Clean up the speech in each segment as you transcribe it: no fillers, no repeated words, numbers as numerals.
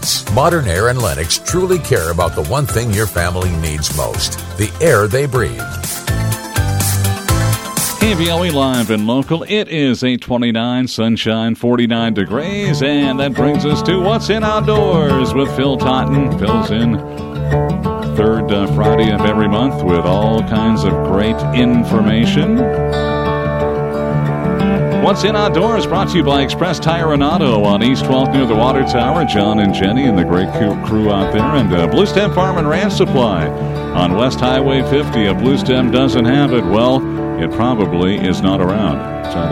Lennox. Modern Air and Lennox truly care about the one thing your family needs most, the air they breathe. KVOE Live and Local. It is 8:29, sunshine, 49 degrees, and that brings us to What's in Outdoors with Phil Totten. Phil's in third Friday of every month with all kinds of great information. What's in Outdoors brought to you by Express Tire and Auto on East 12th near the Water Tower. John and Jenny and the great crew out there. And Blue Stem Farm and Ranch Supply on West Highway 50. If Blue Stem doesn't have it, well, it probably is not around. That's how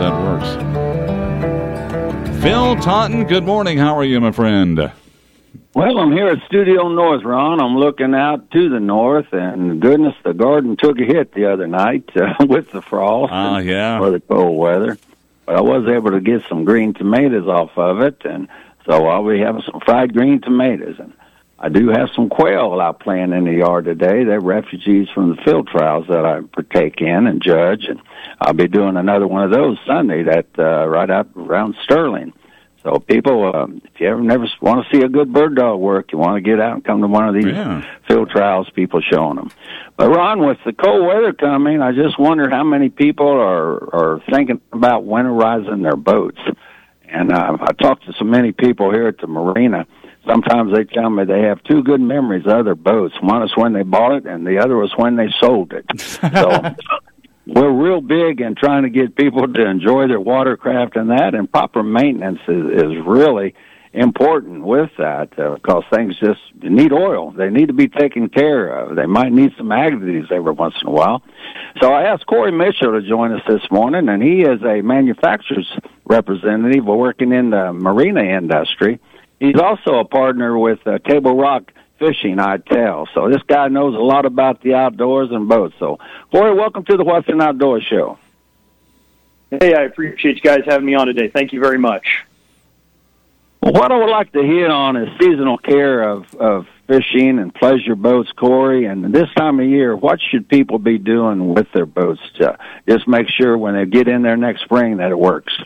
that works. Phil Totten, good morning. How are you, my friend? Well, I'm here at Studio North, Ron. I'm looking out to the north, and goodness, the garden took a hit the other night with the frost or the cold weather. But I was able to get some green tomatoes off of it, and so I'll be having some fried green tomatoes. And I do have some quail out playing in the yard today. They're refugees from the field trials that I partake in and judge, and I'll be doing another one of those Sunday right out around Sterling. So people, if you ever never want to see a good bird dog work, you want to get out and come to one of these field trials, people showing them. But Ron, with the cold weather coming, I just wonder how many people are thinking about winterizing their boats. And I talked to so many people here at the marina. Sometimes they tell me they have two good memories of their boats. One is when they bought it, and the other was when they sold it. So we're real big in trying to get people to enjoy their watercraft and that, and proper maintenance is really important with that because things just need oil. They need to be taken care of. They might need some aggregates every once in a while. So I asked Corey Mitchell to join us this morning, and he is a manufacturer's representative working in the marina industry. He's also a partner with Table Rock Fishing, I tell. So this guy knows a lot about the outdoors and boats. So, Corey, welcome to the What's in Outdoors show. Hey, I appreciate you guys having me on today. Thank you very much. Well, what I would like to hit on is seasonal care of fishing and pleasure boats, Corey. And this time of year, what should people be doing with their boats to just make sure when they get in there next spring that it works?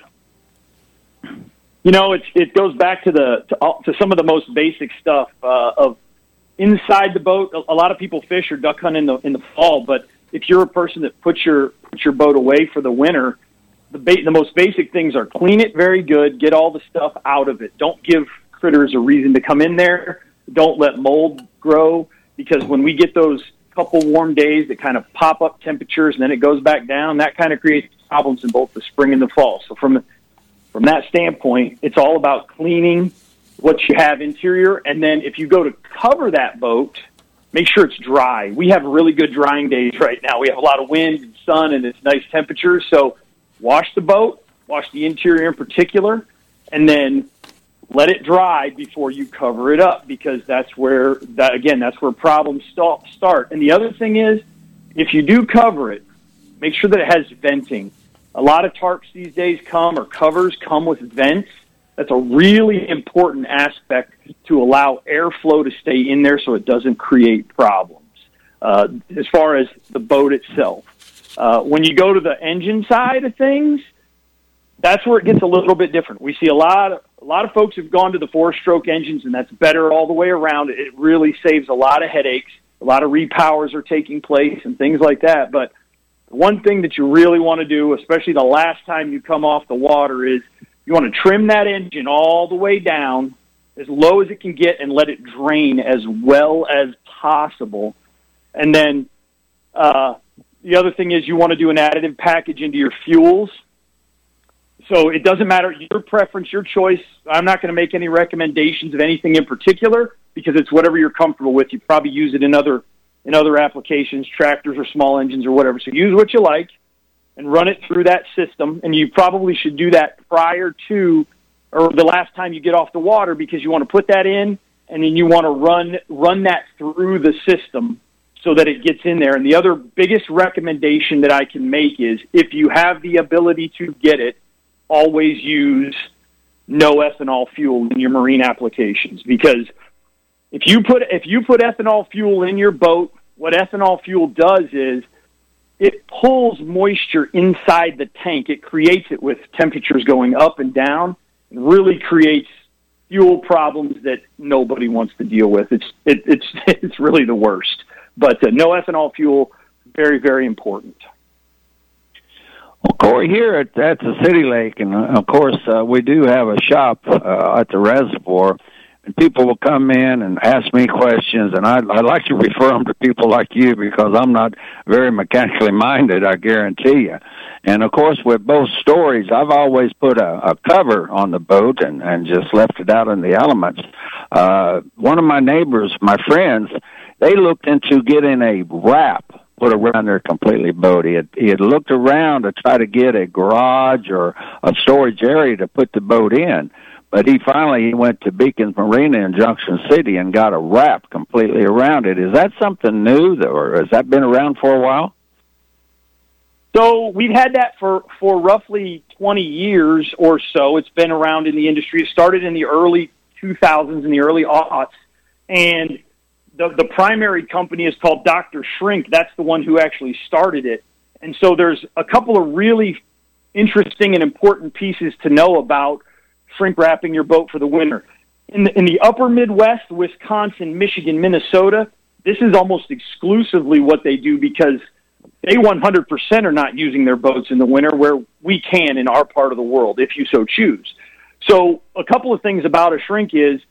You know, it goes back to some of the most basic stuff of inside the boat. A lot of people fish or duck hunt in the fall, but if you're a person that puts your boat away for the winter, the most basic things are clean it very good, get all the stuff out of it. Don't give critters a reason to come in there. Don't let mold grow, because when we get those couple warm days that kind of pop up temperatures and then it goes back down, that kind of creates problems in both the spring and the fall. So from that standpoint, it's all about cleaning what you have interior, and then if you go to cover that boat, make sure it's dry. We have really good drying days right now. We have a lot of wind and sun, and it's nice temperatures. So wash the boat, wash the interior in particular, and then let it dry before you cover it up, because that's where problems start. And the other thing is, if you do cover it, make sure that it has venting. A lot of tarps these days covers come with vents. That's a really important aspect to allow airflow to stay in there so it doesn't create problems. As far as the boat itself, when you go to the engine side of things, that's where it gets a little bit different. We see a lot of folks have gone to the 4-stroke engines, and that's better all the way around. It really saves a lot of headaches. A lot of repowers are taking place and things like that. But one thing that you really want to do, especially the last time you come off the water, is you want to trim that engine all the way down as low as it can get and let it drain as well as possible. And then the other thing is you want to do an additive package into your fuels. So it doesn't matter, your preference, your choice. I'm not going to make any recommendations of anything in particular because it's whatever you're comfortable with. You probably use it in other applications, tractors or small engines or whatever. So use what you like and run it through that system. And you probably should do that prior to or the last time you get off the water, because you want to put that in and then you want to run that through the system so that it gets in there. And the other biggest recommendation that I can make is if you have the ability to get it, always use no ethanol fuel in your marine applications, because if you put ethanol fuel in your boat, what ethanol fuel does is it pulls moisture inside the tank. It creates it with temperatures going up and down, and really creates fuel problems that nobody wants to deal with. It's really the worst. But no ethanol fuel, very, very important. Well, Corey, here at the City Lake, and of course we do have a shop at the reservoir, and people will come in and ask me questions, and I like to refer them to people like you because I'm not very mechanically minded, I guarantee you. And of course, with both stories, I've always put a cover on the boat and just left it out in the elements. One of my neighbors, my friends, they looked into getting a wrap put around their completely boat. He had looked around to try to get a garage or a storage area to put the boat in, but he went to Beacons Marina in Junction City and got a wrap completely around it. Is that something new, or has that been around for a while? So we've had that for roughly 20 years or so. It's been around in the industry. It started in the early 2000s, in the early aughts, and the primary company is called Dr. Shrink. That's the one who actually started it. And so there's a couple of really interesting and important pieces to know about shrink wrapping your boat for the winter. In the upper Midwest, Wisconsin, Michigan, Minnesota, this is almost exclusively what they do because they 100% are not using their boats in the winter where we can in our part of the world, if you so choose. So a couple of things about a shrink is,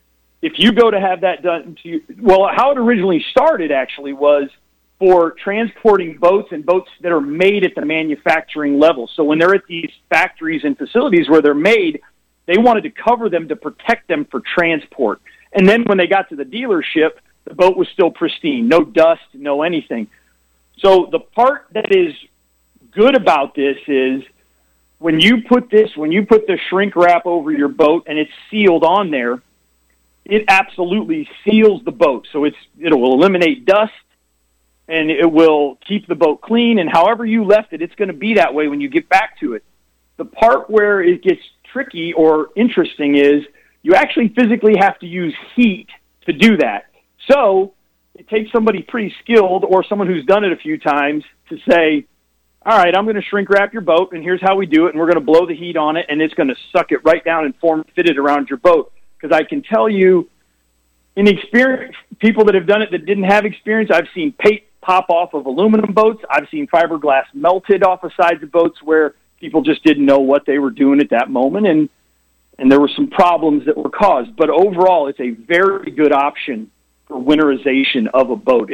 if you go to have that done, how it originally started actually was for transporting boats and boats that are made at the manufacturing level. So when they're at these factories and facilities where they're made, they wanted to cover them to protect them for transport. And then when they got to the dealership, the boat was still pristine, no dust, no anything. So the part that is good about this is when you put the shrink wrap over your boat and it's sealed on there, it absolutely seals the boat. So it will eliminate dust and it will keep the boat clean. And however you left it, it's going to be that way when you get back to it. The part where it gets tricky or interesting is you actually physically have to use heat to do that. So it takes somebody pretty skilled or someone who's done it a few times to say, all right, I'm going to shrink wrap your boat and here's how we do it. And we're going to blow the heat on it and it's going to suck it right down and fit it around your boat. Because I can tell you, in experience, people that have done it that didn't have experience, I've seen paint pop off of aluminum boats. I've seen fiberglass melted off the sides of boats where people just didn't know what they were doing at that moment, and there were some problems that were caused. But overall, it's a very good option for winterization of a boat.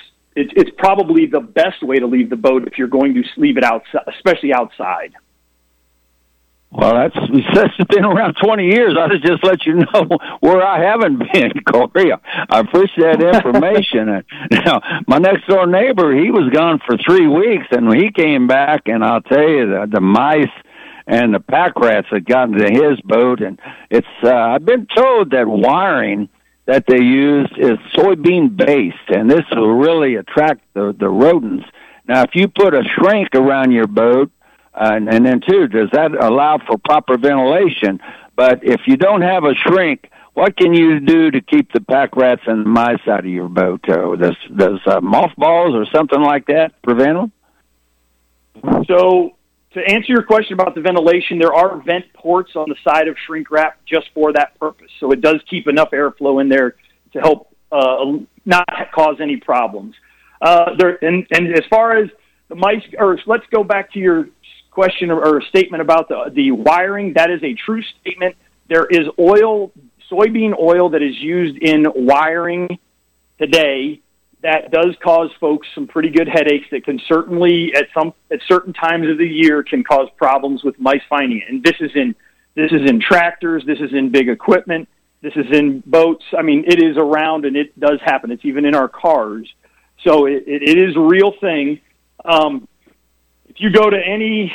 It's probably the best way to leave the boat if you're going to leave it outside, especially outside. Well, it's been around 20 years. I'll just let you know where I haven't been, Corey. I appreciate that information. Now, my next door neighbor, he was gone for 3 weeks, and when he came back, and I'll tell you, the mice and the pack rats had gotten to his boat, and I've been told that wiring that they use is soybean based, and this will really attract the rodents. Now, if you put a shrink around your boat, and then, too, does that allow for proper ventilation? But if you don't have a shrink, what can you do to keep the pack rats and the mice out of your boat? Does mothballs or something like that prevent them? So to answer your question about the ventilation, there are vent ports on the side of shrink wrap just for that purpose. So it does keep enough airflow in there to help not cause any problems. And as far as the mice, or let's go back to your question or statement about the wiring. That is a true statement. There is soybean oil that is used in wiring today that does cause folks some pretty good headaches that can certainly at certain times of the year can cause problems with mice finding it. And this is in tractors, this is in big equipment, this is in boats. I mean, it is around and it does happen. It's even in our cars. So it is a real thing. If you go to any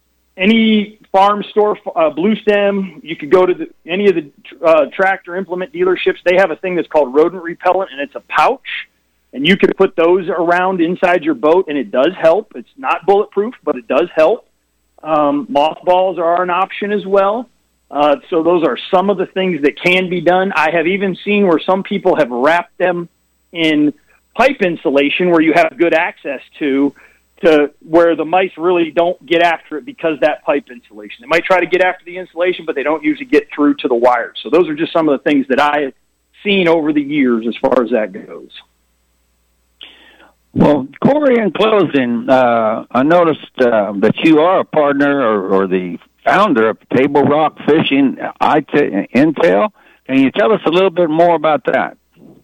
farm store, Blue Stem, you could go to any of the tractor implement dealerships. They have a thing that's called rodent repellent, and it's a pouch, and you can put those around inside your boat, and it does help. It's not bulletproof, but it does help. Mothballs are an option as well. So those are some of the things that can be done. I have even seen where some people have wrapped them in pipe insulation where you have good access to to where the mice really don't get after it because that pipe insulation. They might try to get after the insulation, but they don't usually get through to the wires. So those are just some of the things that I have seen over the years as far as that goes. Well, Corey, in closing, I noticed that you are a partner or the founder of Table Rock Fishing Intel. Can you tell us a little bit more about that?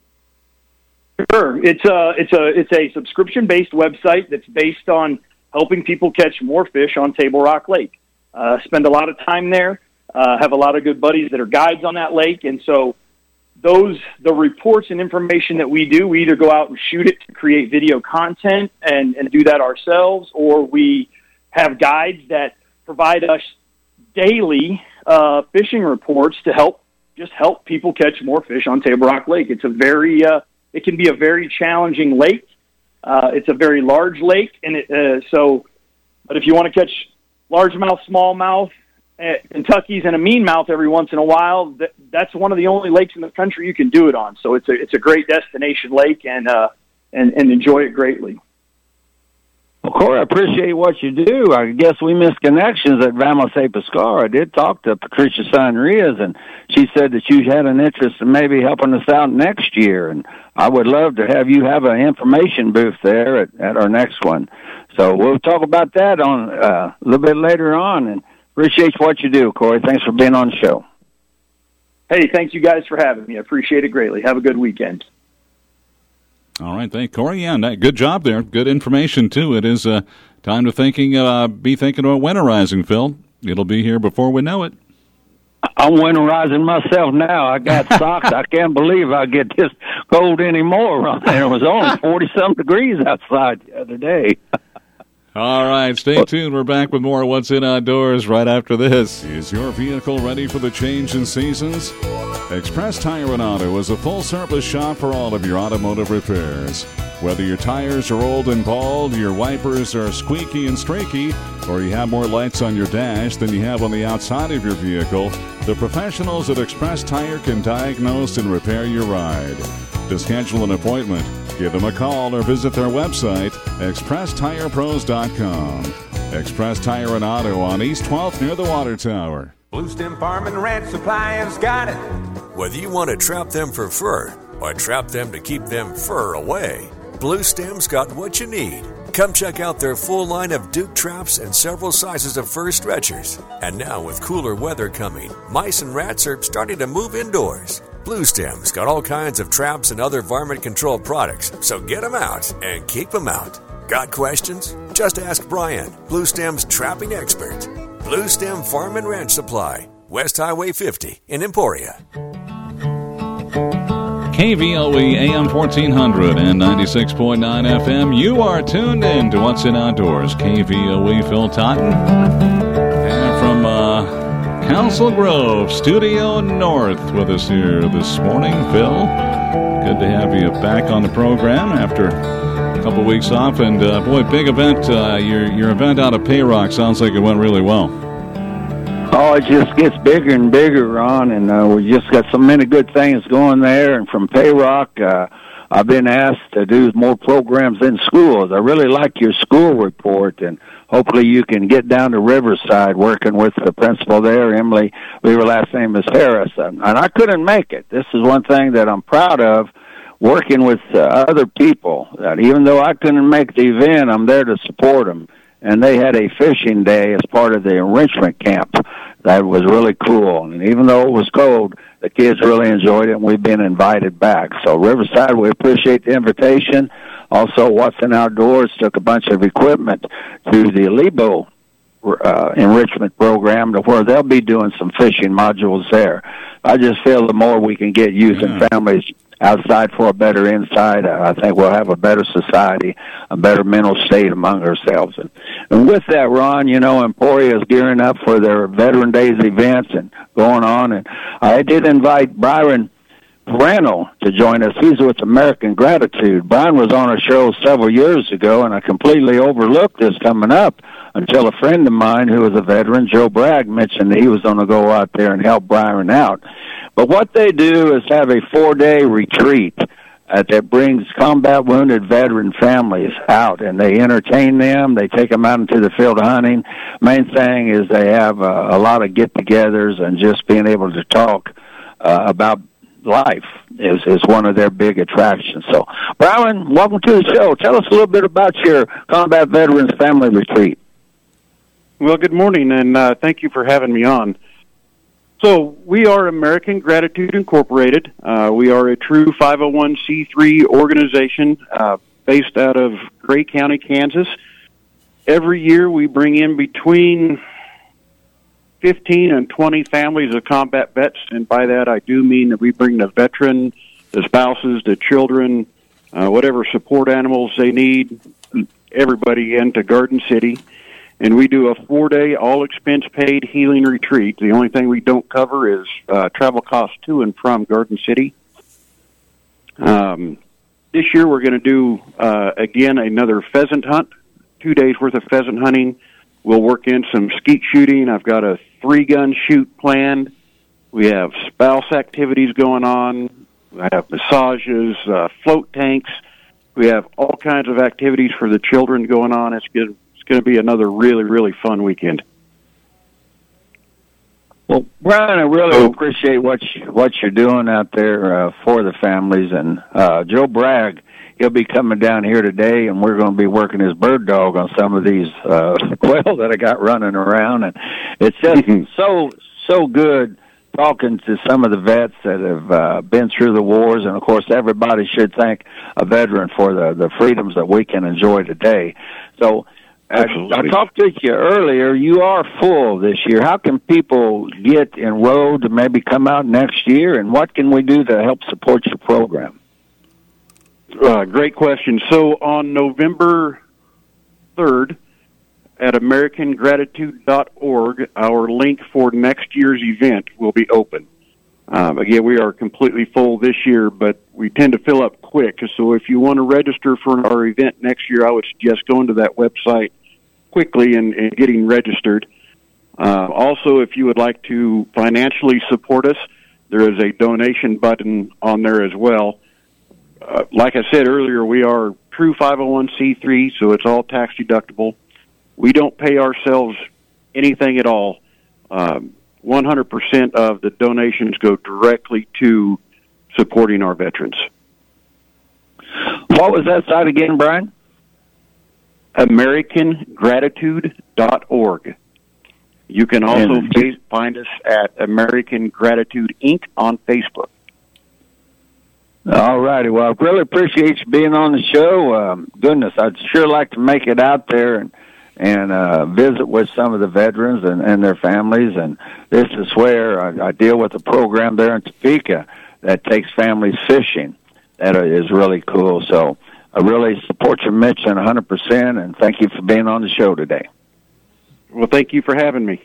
Sure. It's a subscription-based website that's based on helping people catch more fish on Table Rock Lake. Spend a lot of time there. Have a lot of good buddies that are guides on that lake, and so the reports and information that we do, we either go out and shoot it to create video content and do that ourselves, or we have guides that provide us daily fishing reports to help people catch more fish on Table Rock Lake. It's it can be a very challenging lake. It's a very large lake, and but if you want to catch largemouth, smallmouth, Kentucky's and a meanmouth every once in a while, that's one of the only lakes in the country you can do it on. So it's a great destination lake, and enjoy it greatly. Well, Corey, I appreciate what you do. I guess we missed connections at Vamos a Pescar. I did talk to Patricia Sanrias, and she said that you had an interest in maybe helping us out next year, and I would love to have you have an information booth there at our next one. So we'll talk about that on a little bit later on, and appreciate what you do, Corey. Thanks for being on the show. Hey, thank you guys for having me. I appreciate it greatly. Have a good weekend. All right, thank Corey. Yeah, good job there. Good information, too. It is time to be thinking about winterizing, Phil. It'll be here before we know it. I'm winterizing myself now. I got socks. I can't believe I get this cold anymore. It was only 40-some degrees outside the other day. All right, stay tuned. We're back with more What's In Outdoors right after this. Is your vehicle ready for the change in seasons? Express Tire and Auto is a full-service shop for all of your automotive repairs. Whether your tires are old and bald, your wipers are squeaky and streaky, or you have more lights on your dash than you have on the outside of your vehicle, the professionals at Express Tire can diagnose and repair your ride. To schedule an appointment, give them a call or visit their website, expresstirepros.com. Express Tire and Auto on East 12th near the Water Tower. Blue Stem Farm and Ranch Supply has got it. Whether you want to trap them for fur or trap them to keep them fur away, Blue Stem's got what you need. Come check out their full line of Duke traps and several sizes of fur stretchers. And now with cooler weather coming, mice and rats are starting to move indoors. Blue Stem's got all kinds of traps and other varmint control products, so get them out and keep them out. Got questions? Just ask Brian, Blue Stem's trapping expert. Blue Stem Farm and Ranch Supply, West Highway 50 in Emporia. KVOE AM 1400 and 96.9 FM. You are tuned in to What's In Outdoors. KVOE, Phil Totten. And from Council Grove, Studio North, with us here this morning. Phil, good to have you back on the program after a couple weeks off. And, boy, big event. Your event out of Payrock sounds like it went really well. Oh, it just gets bigger and bigger, Ron, and we just got so many good things going there. And from Payrock, I've been asked to do more programs in schools. I really like your school report, and hopefully you can get down to Riverside working with the principal there, Emily. Her last name is Harris, and I couldn't make it. This is one thing that I'm proud of, working with other people. That even though I couldn't make the event, I'm there to support them. And they had a fishing day as part of the enrichment camp. That was really cool. And even though it was cold, the kids really enjoyed it, and we've been invited back. So Riverside, we appreciate the invitation. Also, What's In Outdoors took a bunch of equipment to the Lebo enrichment program to where they'll be doing some fishing modules there. I just feel the more we can get youth and families outside for a better inside, I think we'll have a better society, a better mental state among ourselves. And with that, Ron, Emporia is gearing up for their Veteran Days events and going on. And I did invite Byron Randall to join us. He's with American Gratitude. Brian was on a show several years ago, and I completely overlooked this coming up until a friend of mine who was a veteran, Joe Bragg, mentioned that he was going to go out there and help Byron out. But what they do is have a 4-day retreat that brings combat wounded veteran families out, and they entertain them. They take them out into the field hunting. Main thing is they have a lot of get-togethers, and just being able to talk about life is one of their big attractions. So, Brian, welcome to the show. Tell us a little bit about your Combat Veterans Family Retreat. Well, good morning, and thank you for having me on. So we are American Gratitude Incorporated. We are a true 501c3 organization based out of Gray County, Kansas. Every year we bring in between 15 and 20 families of combat vets, and by that I do mean that we bring the veteran, the spouses, the children, whatever support animals they need, everybody into Garden City. And we do a 4-day, all-expense-paid healing retreat. The only thing we don't cover is travel costs to and from Garden City. This year we're going to do, again, another pheasant hunt, 2 days' worth of pheasant hunting. We'll work in some skeet shooting. I've got a 3-gun shoot planned. We have spouse activities going on. I have massages, float tanks. We have all kinds of activities for the children going on. It's going to be another really, really fun weekend. Well, Brian, I really appreciate what you're doing out there for the families. And Joe Bragg, he'll be coming down here today, and we're going to be working his bird dog on some of these quail that I got running around. And it's just so good talking to some of the vets that have been through the wars. And, of course, everybody should thank a veteran for the freedoms that we can enjoy today. So I talked to you earlier. You are full this year. How can people get enrolled to maybe come out next year, and what can we do to help support your program? Great question. So on November 3rd at AmericanGratitude.org, our link for next year's event will be open. Again, we are completely full this year, but we tend to fill up quick. So if you want to register for our event next year, I would suggest going to that website quickly and getting registered. Also, if you would like to financially support us, there is a donation button on there as well. Like I said earlier, we are true 501c3, so it's all tax deductible. We don't pay ourselves anything at all. 100% of the donations go directly to supporting our veterans. What was that site again, Brian? AmericanGratitude.org. You can also find us at American Gratitude Inc. on Facebook. All righty. Well, I really appreciate you being on the show. Goodness, I'd sure like to make it out there and visit with some of the veterans and their families. And this is where I deal with a program there in Topeka that takes families fishing. That is really cool. So I really support your mission 100%, and thank you for being on the show today. Well, thank you for having me.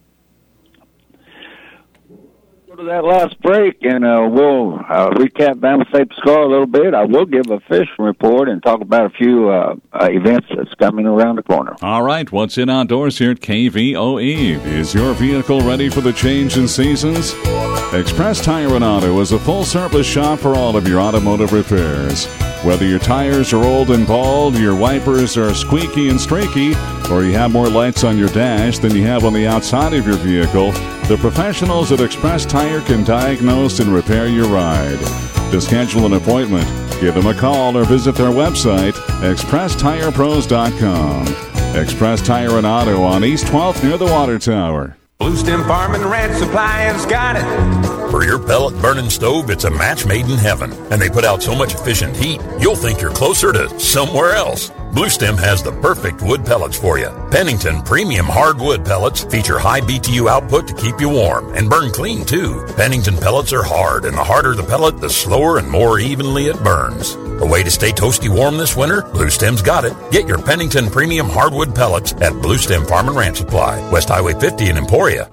Go to that last break, and we'll recap Vamasay-Pisgah a little bit. I will give a fishing report and talk about a few events that's coming around the corner. All right, what's in outdoors here at KVOE? Is your vehicle ready for the change in seasons? Express Tire and Auto is a full-service shop for all of your automotive repairs. Whether your tires are old and bald, your wipers are squeaky and streaky, or you have more lights on your dash than you have on the outside of your vehicle, the professionals at Express Tire can diagnose and repair your ride. To schedule an appointment, give them a call or visit their website, ExpressTirePros.com. Express Tire and Auto on East 12th near the Water Tower. Blue Stem Farm and Ranch Supply has got it. For your pellet burning stove, it's a match made in heaven. And they put out so much efficient heat, you'll think you're closer to somewhere else. Blue Stem has the perfect wood pellets for you. Pennington Premium Hardwood Pellets feature high BTU output to keep you warm and burn clean, too. Pennington pellets are hard, and the harder the pellet, the slower and more evenly it burns. A way to stay toasty warm this winter? Blue Stem's got it. Get your Pennington Premium Hardwood Pellets at Blue Stem Farm and Ranch Supply, West Highway 50 in Emporia.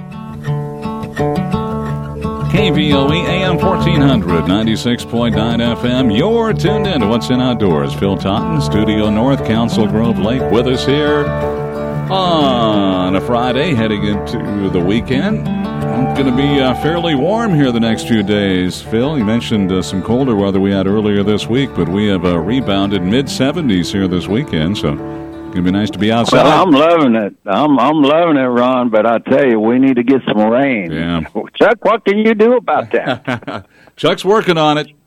KVOE AM 1400, 96.9 FM. You're tuned in to What's in Outdoors. Phil Totten, Studio North, Council Grove Lake, with us here On a Friday, heading into the weekend. It's going to be fairly warm here the next few days. Phil, you mentioned some colder weather we had earlier this week, but we have rebounded mid-70s here this weekend, so it's going to be nice to be outside. Well, I'm loving it. I'm loving it, Ron, but I tell you, we need to get some rain. Yeah. Chuck, what can you do about that? Chuck's working on it.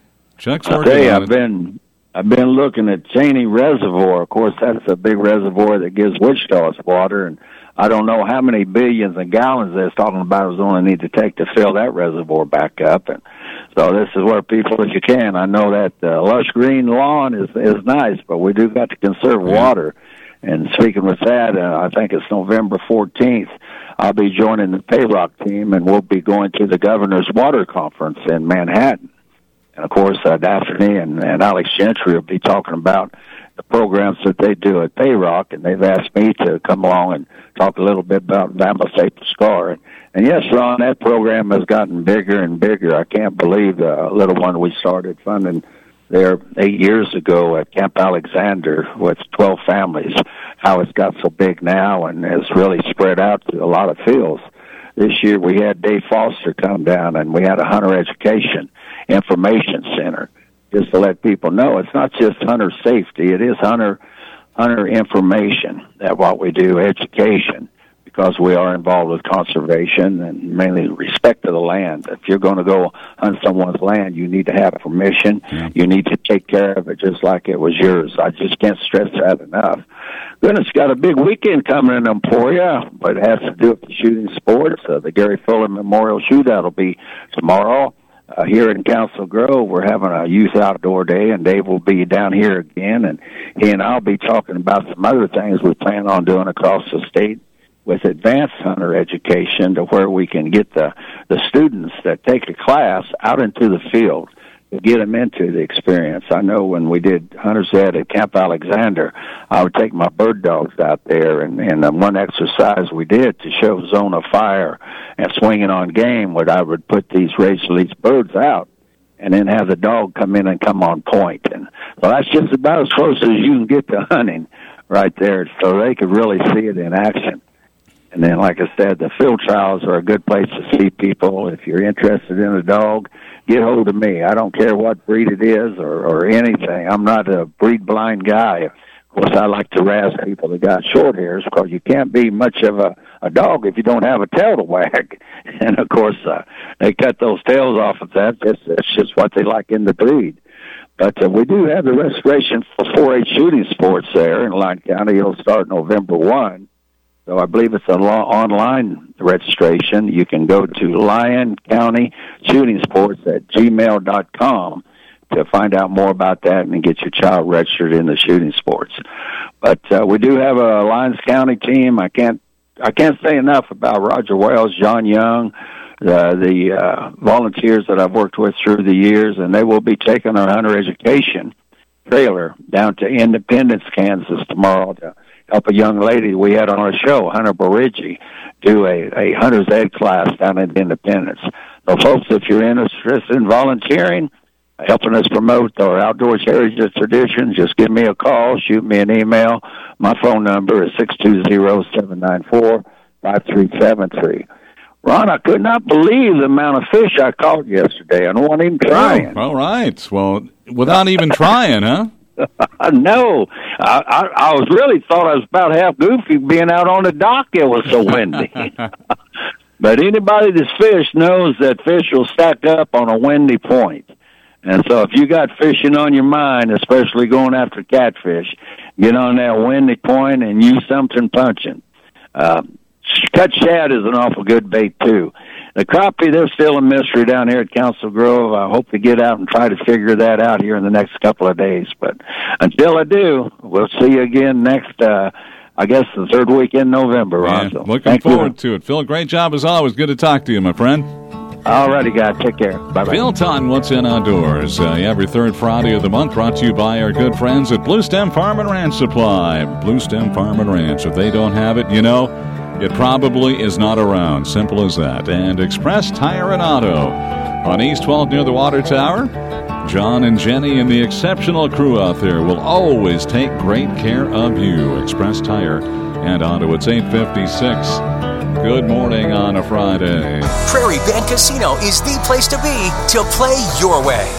I've been looking at Cheney Reservoir. Of course, that's a big reservoir that gives Wichita its water, and I don't know how many billions of gallons they're talking about is only need to take to fill that reservoir back up. And so this is where people, if you can, I know that lush green lawn is nice, but we do got to conserve water. And speaking with that, I think it's November 14th, I'll be joining the Payrock team, and we'll be going to the Governor's Water Conference in Manhattan. And, of course, Daphne and Alex Gentry will be talking about the programs that they do at Payrock, and they've asked me to come along and talk a little bit about Bama Safe Scar. And yes, Ron, that program has gotten bigger and bigger. I can't believe the little one we started funding there 8 years ago at Camp Alexander with 12 families, how it's got so big now and has really spread out to a lot of fields. This year we had Dave Foster come down, and we had a hunter education information center, just to let people know it's not just hunter safety, it is hunter information, that what we do, education, because we are involved with conservation and mainly respect of the land. If you're going to go hunt someone's land, you need to have permission. Yeah. You need to take care of it just like it was yours. I just can't stress that enough. Goodness, got a big weekend coming in Emporia, but it has to do with the shooting sports. The Gary Fuller Memorial Shootout will be tomorrow. Here in Council Grove, we're having a youth outdoor day, and Dave will be down here again, and he and I'll be talking about some other things we plan on doing across the state with advanced hunter education, to where we can get the students that take a class out into the field to get them into the experience. I know when we did Hunter's Ed at Camp Alexander, I would take my bird dogs out there, and one exercise we did to show zone of fire and swinging on game, where I would put these release birds out and then have the dog come in and come on point. And so that's just about as close as you can get to hunting right there, so they could really see it in action. And then, like I said, the field trials are a good place to see people. If you're interested in a dog, get hold of me. I don't care what breed it is or anything. I'm not a breed blind guy. Of course, I like to razz people that got short hairs, because you can't be much of a dog if you don't have a tail to wag. And, of course, they cut those tails off of that. That's just what they like in the breed. But we do have the registration for 4-H shooting sports there in Lyon County. It'll start November 1. So I believe it's an online registration. You can go to Lyon County Shooting Sports at gmail.com to find out more about that and get your child registered in the shooting sports. But we do have a Lyons County team. I can't say enough about Roger Wells, John Young, the volunteers that I've worked with through the years, and they will be taking our hunter education trailer down to Independence, Kansas tomorrow to help a young lady we had on our show, Hunter Borigi, do a hunter's ed class down at Independence. So, folks, if you're interested in volunteering, helping us promote our outdoors heritage traditions, just give me a call, shoot me an email. My phone number is 620-794-5373. Ron, I could not believe the amount of fish I caught yesterday. I don't want even trying. Oh, all right. Well, without even trying, huh? No, I was really thought I was about half goofy being out on the dock. It was so windy. But anybody that's fished knows that fish will stack up on a windy point. And so if you got fishing on your mind, especially going after catfish, get on that windy point and use something punching. Cut shad is an awful good bait, too. The crappie, they're still a mystery down here at Council Grove. I hope to get out and try to figure that out here in the next couple of days. But until I do, we'll see you again next, I guess, the third week in November, Ron. Yeah, so looking forward to it. Phil, great job as always. Good to talk to you, my friend. All righty, guys. Take care. Bye-bye. Phil Totten, What's in Outdoors? Every third Friday of the month, brought to you by our good friends at Blue Stem Farm and Ranch Supply. Blue Stem Farm and Ranch. If they don't have it, you know, it probably is not around. Simple as that. And Express Tire and Auto on East 12 near the Water Tower. John and Jenny and the exceptional crew out there will always take great care of you. Express Tire and on to its 8:56. Good morning on a Friday. Prairie Band Casino is the place to be to play your way.